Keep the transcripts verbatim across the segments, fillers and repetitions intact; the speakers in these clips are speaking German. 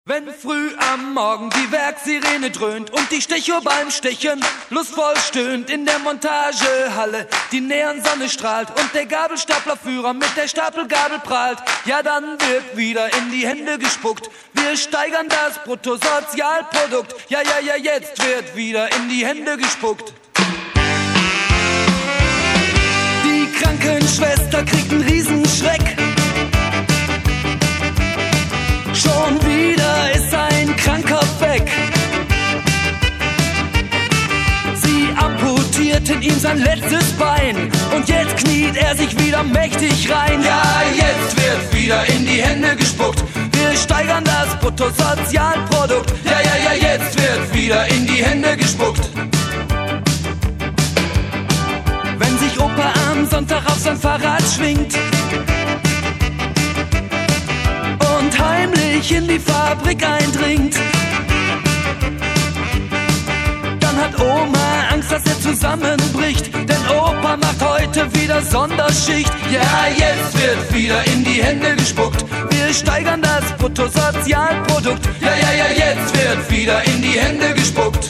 Wenn früh am Morgen die Werksirene dröhnt und die Stechuhr beim Stechen lustvoll stöhnt in der Montagehalle, die Neonsonne strahlt und der Gabelstaplerführer mit der Stapelgabel prahlt, ja dann wird wieder in die Hände gespuckt. Wir steigern das Bruttosozialprodukt, ja ja ja jetzt wird wieder in die Hände gespuckt. Die Krankenschwester kriegt einen Riesenschreck. Schon wieder ist ein Kranker weg. Sie amputierten ihm sein letztes Bein und jetzt kniet er sich wieder mächtig rein. Ja, jetzt wird wieder in die Hände gespuckt. Wir steigern das Bruttosozialprodukt. Ja, ja, ja, jetzt wird wieder in die Hände gespuckt. Wenn sich Opa am Sonntag auf sein Fahrrad schwingt und heimlich in die Fabrik eindringt, dann hat Oma Angst, dass er zusammenbricht, denn Opa macht heute wieder Sonderschicht. Ja, jetzt wird wieder in die Hände gespuckt. Wir steigern das Bruttosozialprodukt. Ja, ja, ja, jetzt wird wieder in die Hände gespuckt.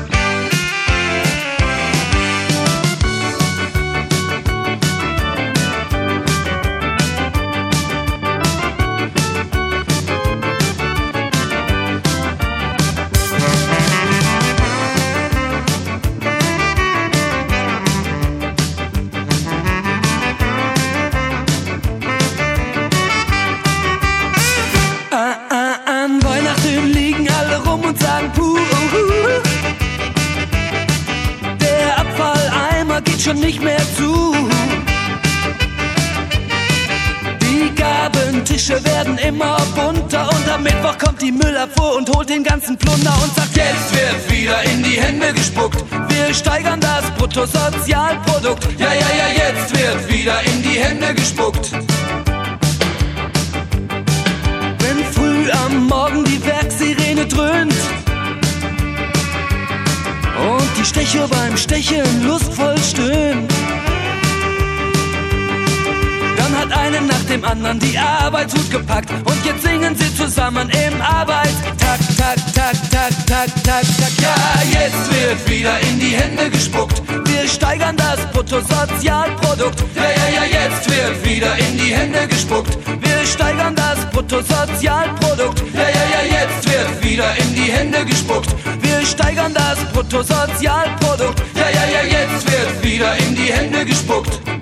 Der Abfalleimer geht schon nicht mehr zu. Die Gabentische werden immer bunter und am Mittwoch kommt die Müllabfuhr und holt den ganzen Plunder und sagt, jetzt wird wieder in die Hände gespuckt. Wir steigern das Bruttosozialprodukt. Ja, ja, ja, jetzt wird wieder in die Hände gespuckt. Wenn früh am Morgen die Werksirene dröhnt und die Stechuhr beim Stechen lustvoll stöhnt, dann hat einen nach dem anderen die Arbeitshut gepackt und jetzt singen sie zusammen im Arbeitstakt, tak, tak, tak, tak, tak, tak. Ja, jetzt wird wieder in die Hände gespuckt. Wir steigern das Bruttosozialprodukt. Ja, ja, ja, jetzt wird wieder in die Hände gespuckt. Wir steigern das Bruttosozialprodukt. Ja, ja, ja, jetzt wird wieder in die Hände gespuckt. Wir steigern das Bruttosozialprodukt. Ja, ja, ja, jetzt wird wieder in die Hände gespuckt.